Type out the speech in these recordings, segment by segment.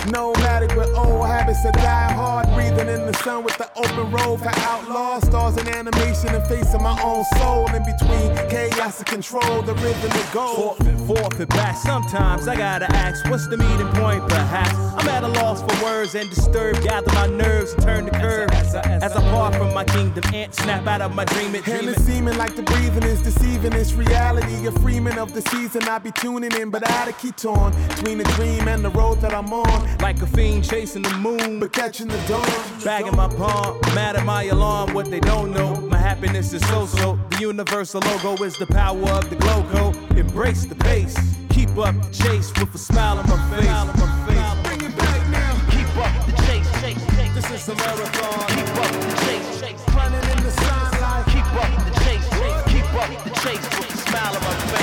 Nomadic with old habits that die hard. Breathing in the sun with the open road for outlaws. Stars in animation and facing my own soul. In between chaos and control, the rhythm to go. Forfeit back. Sometimes I gotta ask, what's the meeting point? Perhaps I'm at a loss for words and disturbed. Gather my nerves and turn the curve. As I part from my kingdom, ant snap out of my dream. And it's seeming like the breathing is deceiving. It's reality, a freeman of the season. I be tuning in, but I keep torn between the dream and the road that I'm on. Like a fiend chasing the moon, but catching the dawn. Bagging my palm, mad at my alarm. What they don't know, my happiness is so-so. The universal logo is the power of the glow code. Embrace the pace, keep up the chase with a smile on my face. Bring it back now. Keep up the chase. This is a marathon. Keep up the chase. Running in the sunlight. Keep up the chase. Keep up the chase with a smile on my face.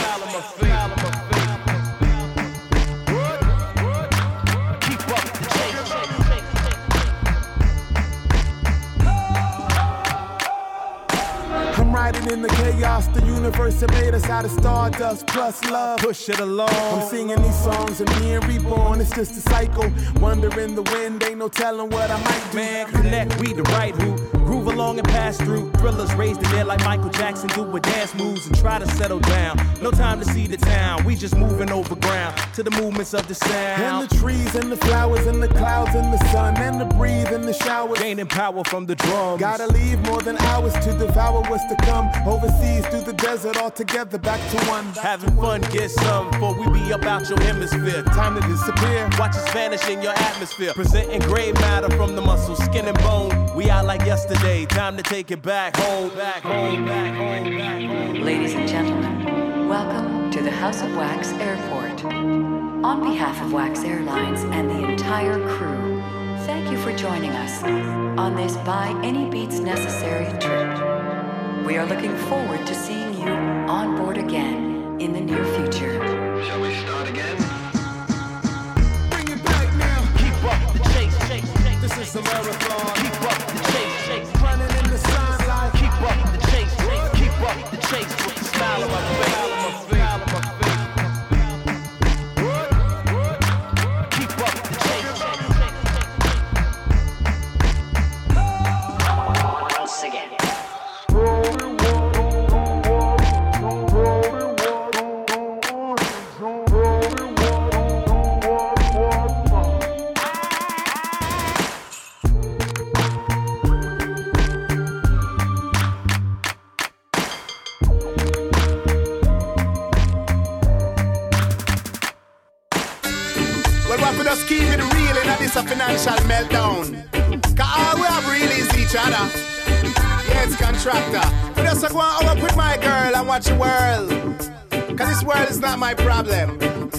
Riding in the chaos, the universe that made us out of stardust plus love. Push it along. I'm singing these songs and being reborn. It's just a cycle. Wonder in the wind, ain't no telling what I might do. Man, connect, we the right who groove along and pass through. Thrillers raised in there like Michael Jackson do with dance moves and try to settle down. No time to see the town. We just moving over ground to the movements of the sound. And the trees and the flowers and the clouds and the sun and the breeze and the showers. Gaining power from the drums. Gotta leave more than hours to devour what's to come. Overseas through the desert all together back to one. Having fun, get some before we be up out your hemisphere. Time to disappear. Watch us vanish in your atmosphere. Presenting gray matter from the muscle, skin and bone. We out like yesterday. Time to take it back home. Ladies and gentlemen, welcome to the House of Wax Airport. On behalf of Wax Airlines and the entire crew, thank you for joining us on this By Any Beats Necessary trip. We are looking forward to seeing you on board again in the near future. Shall we start again? Bring it back now. Keep up the chase. This is a marathon. Keep up the chase. Running in the sunlight. Keep up the chase. Keep up the chase with a smile on my face. Keep up the chase. Once again. Just keep it real in this a financial meltdown. Cause all we have really is each other. Yeah, it's contractor. But just go on up with my girl and watch the world. Cause this world is not my problem.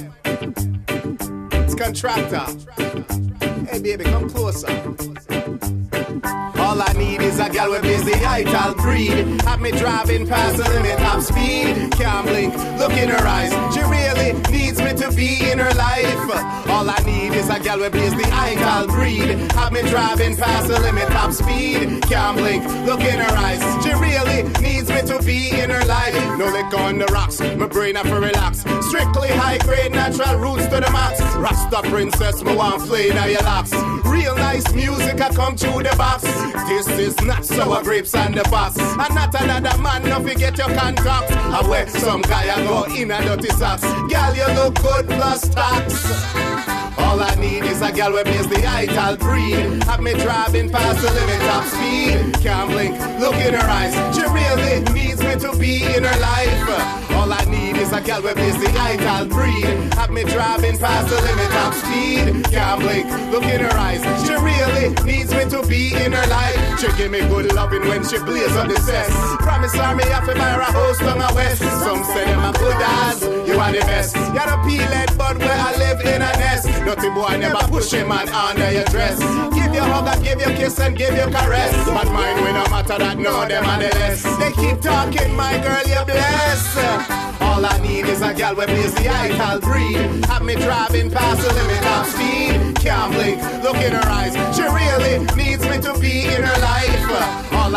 It's contractor. Hey baby, come closer. All I need is a girl with busy ital breed. Have me driving past the limit of speed. Can't blink, look in her eyes. She really needs me to be in her life. All I need is a girl with busy ital breed. Have me driving past the limit of speed. Can't blink, look in her eyes. She really needs me to be in her life. No liquor on the rocks, my brain have to relax. Strictly high grade, natural roots to the max. Rasta princess, me want play now your locks. Real nice music, I come through the box. This is not sour grapes and the box. And not another man, no forget your contact. I wear some guy I go in a dirty socks. Girl, you look good plus tax. All I need is a girl with blaze the ital breed. Have me driving past the limit of speed. Can't blink, look in her eyes. She really needs me to be in her life. All I need is a girl with blaze the ital breed. Have me driving past the limit of speed. Can't blink, look in her eyes. She really needs me to be in her life. She give me good loving when she blaze up the cess. Promise her me have to buy her a house down the west. Some say them a good as, you are the best. You're a peel-head bud where I live in a nest. Nothing boy never push him man under your dress. Give you hug and give you kiss and give you caress. But mine will no matter that, no them are the less. They keep talking, my girl, you're blessed. All I need is a girl with blaze the ital breed. Have me driving past the limit of speed. Can't blink, look in her eyes. She really needs me to be in her life. All I need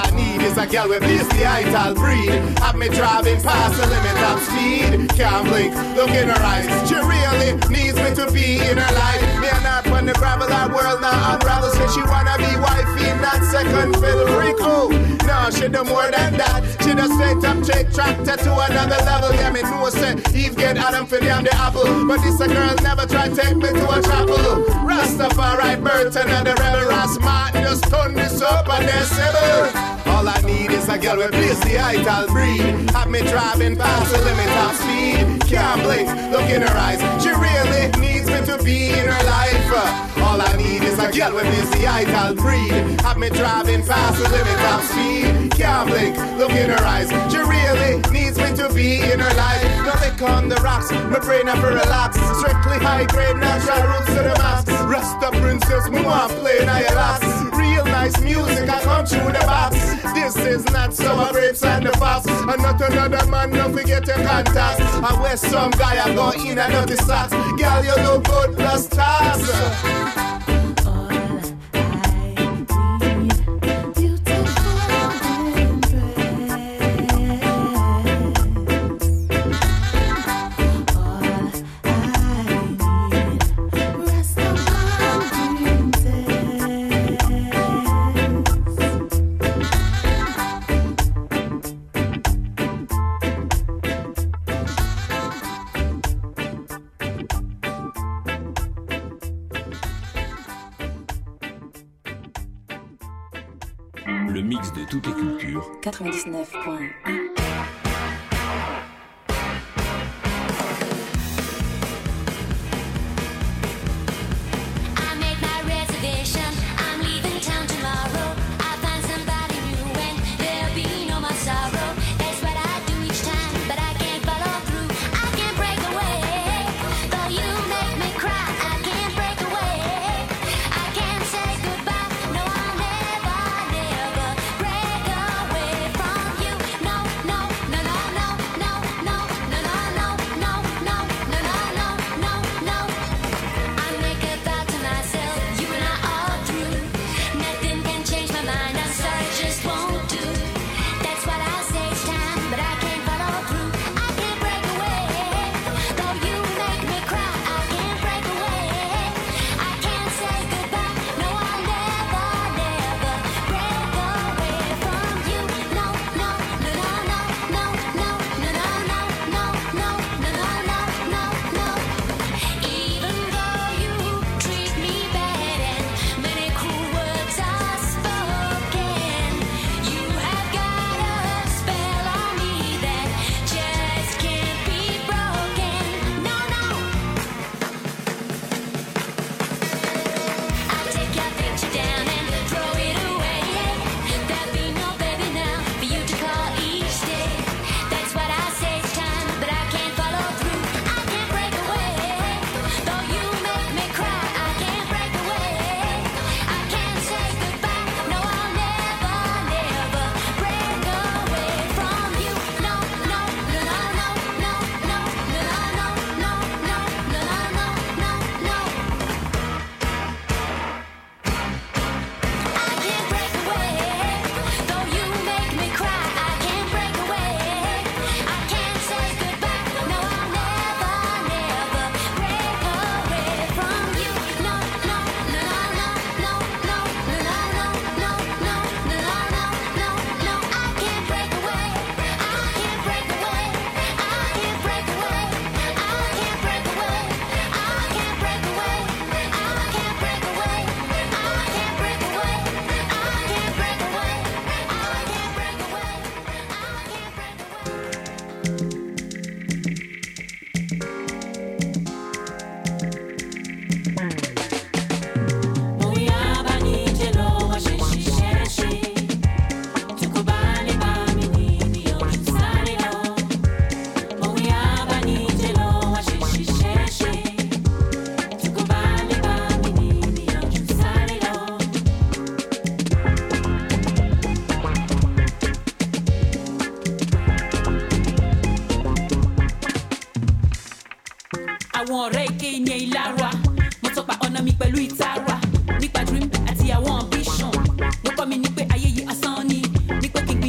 is a girl with blaze the ital breed. Have me driving past the limit of speed. Can't blink, look in her eyes. She really needs me to be in her life. Me and her when the gravel that world now unravel. Say she wanna be wifey, not second fiddle. Rico, no, she do more than that. She does straight up take tractor to another level. Yeah, me know say Eve get Adam for damn the apple. But this a girl never try take me to a chapel. Rastafari Burton and the rebel Ras Martin just turn this up and then seven. All I need is a girl with blaze the ital breed. Have me driving past the limit of speed. Can't blink, look in her eyes. She really needs me to be in her life. All I need is a girl with blaze the ital breed. Have me driving past the limit of speed. Can't blink, look in her eyes. She really needs me to be in her life. Now lick on the rocks, my brain never relax. Strictly high grade, natural roots to the max. Rasta princess, me want play now your laps. Real nice music, I come through the box. This is not summer grapes and the fox. And not another man, don't forget your contacts. I wear some guy, I go in and out the socks. Girl, you look good plus stars. Le mix de toutes les cultures. 99.1. àwọn ọ̀rẹ́ ike ní ìlara mo tọpa ọ̀nà mi pẹ̀lú ìtara nípa dream àti àwọn ambition wọ́n kọ́ mi ní pé ayé yìí asán ni ní pé kí n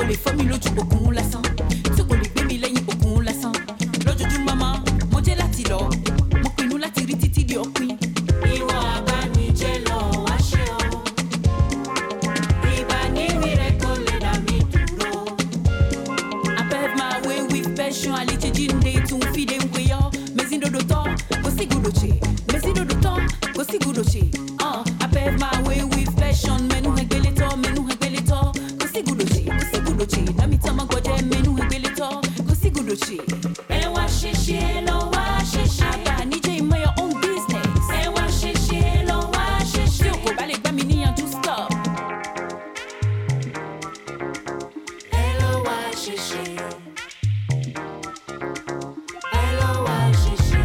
les formules du beaucoup la sang. Ce qu'on les bébés là y beaucoup la sang. L'autre du maman, mon Dieu la tilo. Mon qui nous la tiri titi di okui. Iwa bani jello asheo. Ibani miracle da mi duro. I pave my way with passion. Ali chijinde tu fide mweyo. Mezindo doto, kosi gudoche. Mezindo doto, kosi gudoche. I pave my way with passion. Menu hegbeleto, menu hegbeleto. Kosi gudoche, kosi gudoche. Dami tama goje menu hegbeleto. Kosi gudoche. Ewa sheshe lo wa sheshe. Aba nije my own business. Ewa sheshe lo wa sheshe. Yoko bale gbami ni and to stop. Hello wa sheshe. Hello wa sheshe.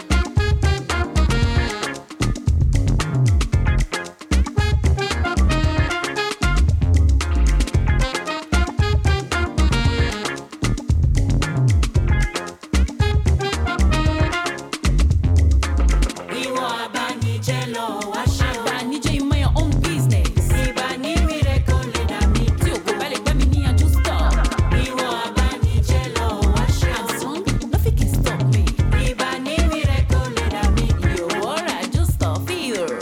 Iwa bani jello washe. Aba nije my own business. Ibani miracle da mi. Yoko bale gbami ni and to stop. Iwa bani jello washe. I'm strong, nothing can stop me. Ibani miracle da mi. Yo, alright, just stop here.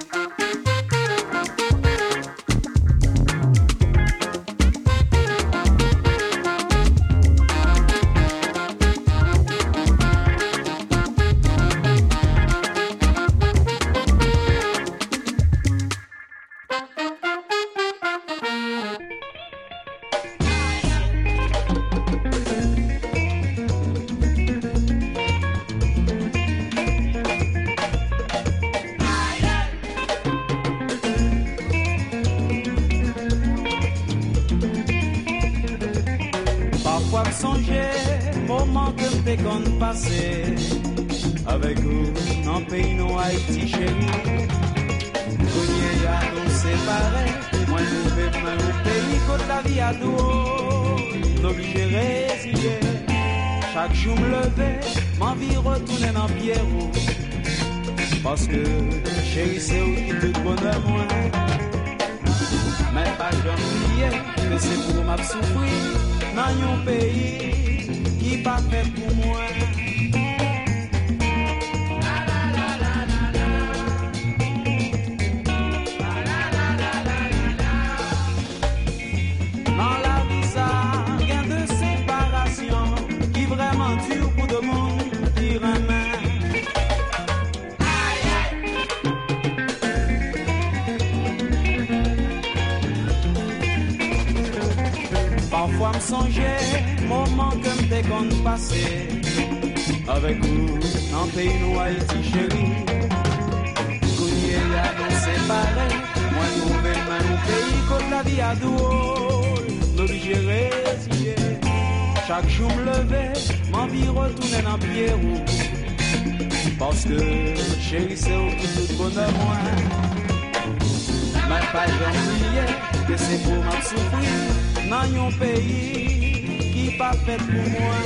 Parfois me songer, moment que m'te qu'on passé avec vous, dans le pays non Haïti chéri. Cogné à nous séparer, moi nous vais même au pays côté la vie à dos, n'obligé résilier. Chaque jour me lever, m'envie retourner dans Pierrot. Parce que chéri c'est où qui te bonheur moi. Mais pas jamais oublier que c'est pour m'a souffrir dans un pays qui pas fait pour moi. Dans la vie ça, gain de séparation qui vraiment dure pour de monde qui remet. Parfois me songer, moment que m'te qu'on passé avec vous, dans le pays nous Haïti chéri. Cogné à nous séparer, moi nous vais même au pays côté la vie à dos, n'obligé résilier. Chaque jour me lever, m'envie retourner dans Pierrot. Parce que chéri c'est où tout le bonheur moi. Mais pas jamais oublier que c'est pour m'a souffrir dans un pays qui pas fait pour moi.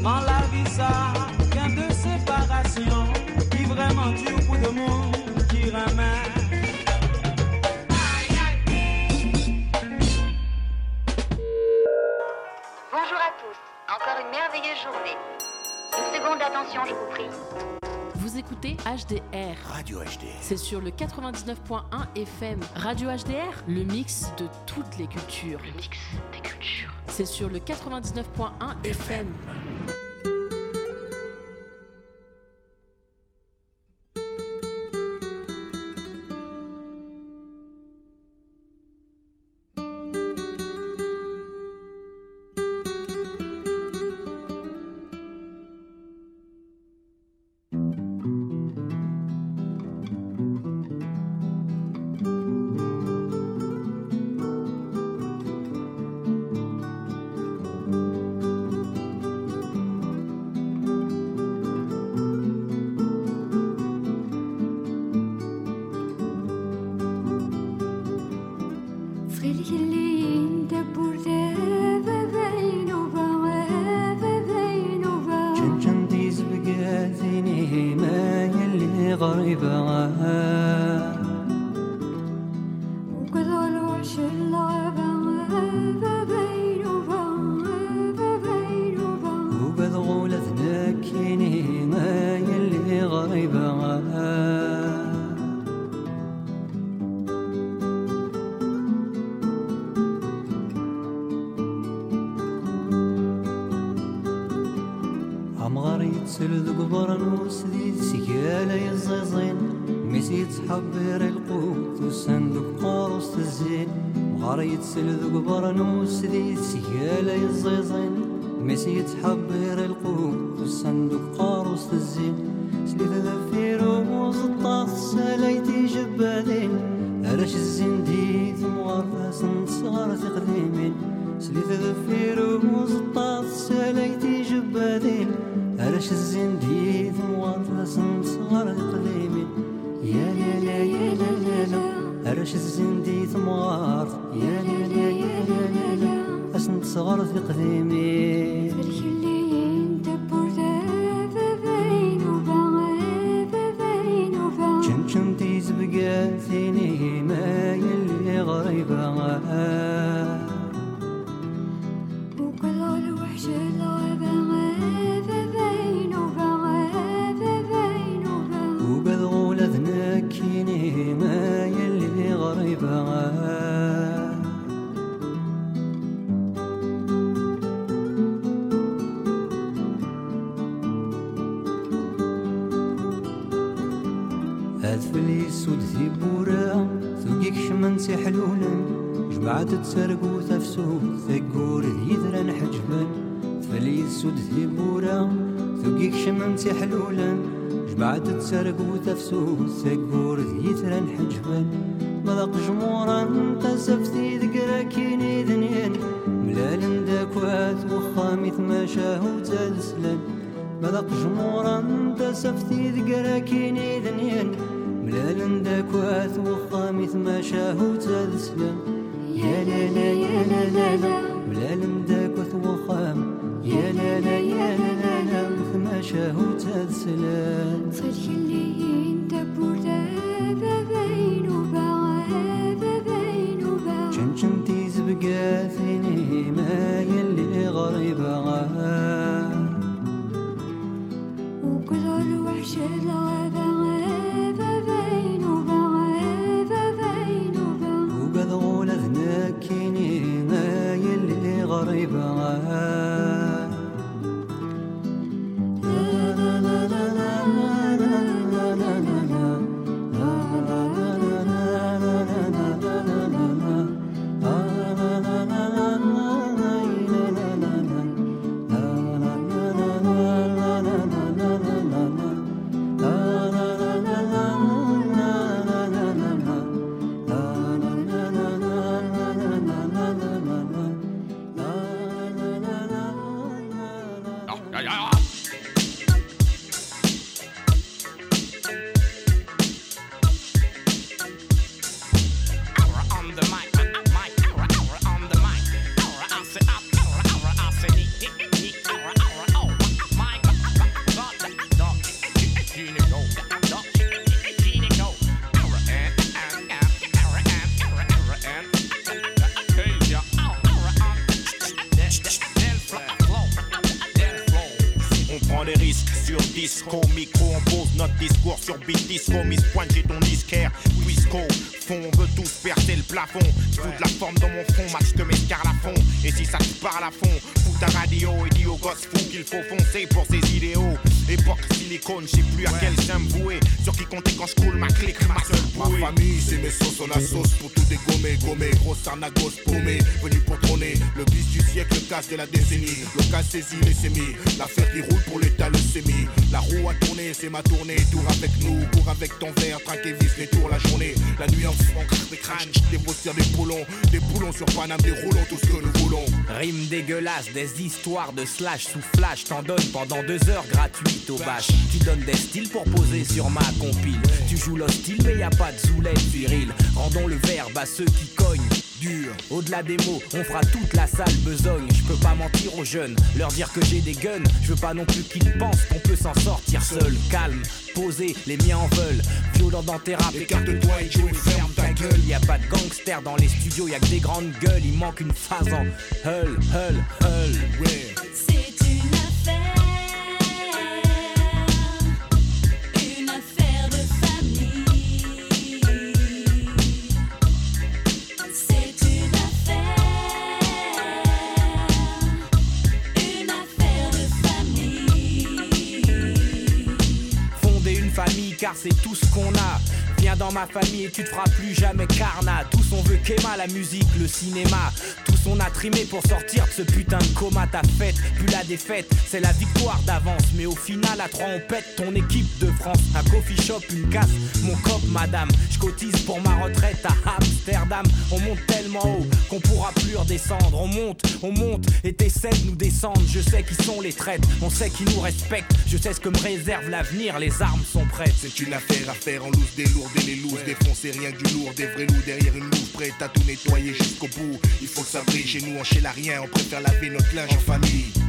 Dans la vie ça vient de séparation, qui vraiment tue pour de monde qui ramène. Bonjour à tous, encore une merveilleuse journée. Une seconde d'attention, je vous prie. Vous écoutez HDR. Radio HDR. C'est sur le 99.1 FM. Radio HDR, le mix de toutes les cultures. Le mix des cultures. C'est sur le 99.1 FM. سلذ قبرنوس ذي سيالة يزيزين ميسي يتحبر القوت والصندوق قاروس الزين سليذ ذفيروز الطاس ساليتي جبادين أرش الزنديد مغرفاس صغار تقديمين سليذ ذفيروز الطاس ساليتي جبادين أرش الزنديد مغرفاس صغار تقديمين يا لا لا يا لا لا لا أرش الزندي ثمار يا لا يا لا لا أسنت صغار في قديمي فرحلين دبور ذابين وبعابين وبع شمشم تيز بقاثيني ما يلي غريبة وكل الوحش العابين وبعابين وبع وبالغول ذنكيني ما يلي غريبة أدفلي سود ذي بورا ثقيك شمنسي حلولا جمعت تسرقو تفسو ثقور يذرا حجبا أدفلي سود ذي بورا ثقيك شمنسي حلولا جمعت تسرقو تفسو ثقور يذرا حجبا مذاق جمورا تسفتي ذكراكيني ذنين ملال داكوات وخامي ثماشاهو تالسلان مذاق جمورا تسفتي ذكراكيني ذنين ملال داكوات وخامي ثماشاهو تالسلان يا لا لا يا لا لا لا ملال داكوات وخام يا لا لا يا لا لا لا ثماشاهو تالسلان فرح اللي يندبور ذابين وبعابين وبع شمشمتي زبقاثيني ما يلي غريبة وكل الوحش العابين وبعابين وبع وبذغول ذنكيني ما يلي غريبة لا لا لا لا لا لا لا لا prend des risques sur disco. Micro, on pose notre discours sur beat disco. Miss Pointe, j'ai ton disquaire. Quisco, fond, on veut tous percer le plafond. Fous de la forme dans mon front, match que mes fond. Et si ça te parle à fond, fous ta radio et dis aux gosses fous qu'il faut foncer pour ses idéaux. Époque silicone, je sais plus à quel sein me vouer. Sur qui compter quand je coule ma clique, ma seule bouée. Ma famille, c'est mes sauces, on la sauce pour tout dégommer. Gommer, grosse arnagos paumée, venu pour trôner. Le bis du siècle, le casse de la décennie. Le casse saisi, les sémis. L'affaire qui roule pour l'état, le sémi. La roue a tourné, c'est ma tournée. Tour avec nous, cours avec ton verre. Traque et vis les tours la journée. La nuit en fond, crache des crânes. Des brossières, des boulons sur Paname, des roulons, tout ce que nous voulons. Rime dégueulasse, des histoires de slash sous flash. T'en donnes pendant 2 heures gratuites au bâche. Tu donnes des styles pour poser sur ma compile. Tu joues l'hostile mais y a pas de zoulette viril. Rendons le verbe à ceux qui cognent dur. Au-delà des mots, on fera toute la salle besogne. Je peux pas mentir aux jeunes, leur dire que j'ai des guns. Je veux pas non plus qu'ils pensent qu'on peut s'en sortir seul. Calme, posé, les miens en veulent. Violent dans tes rap, écarte-toi et joue et ferme ta gueule. Y a pas de gangsters dans les studios, y a que des grandes gueules. Il manque une phase en hull, hull, hull. Ouais. C'est une affaire de famille. C'est une affaire de famille. Fonder une famille car c'est tout ce qu'on a. Viens dans ma famille et tu te feras plus jamais carnat. Tous on veut qu'Emma, la musique, le cinéma. Tous on a trimé pour sortir de ce putain de coma. Ta fête, plus la défaite, c'est la victoire d'avance. Mais au final à 3 on pète ton équipe de France. Un coffee shop, une casse, mon cop madame. Je cotise pour ma retraite à Amsterdam. On monte tellement haut qu'on pourra plus redescendre. On monte et t'essaies de nous descendre. Je sais qui sont les traîtres, on sait qui nous respectent. Je sais ce que me réserve l'avenir, les armes sont prêtes. C'est une affaire à faire en loose des lourds. Les looses défoncées, rien que du lourd, des vrais loups derrière une louve, prête à tout nettoyer jusqu'au bout. Il faut que ça brille chez nous, on chez la rien, on préfère laver notre linge en famille.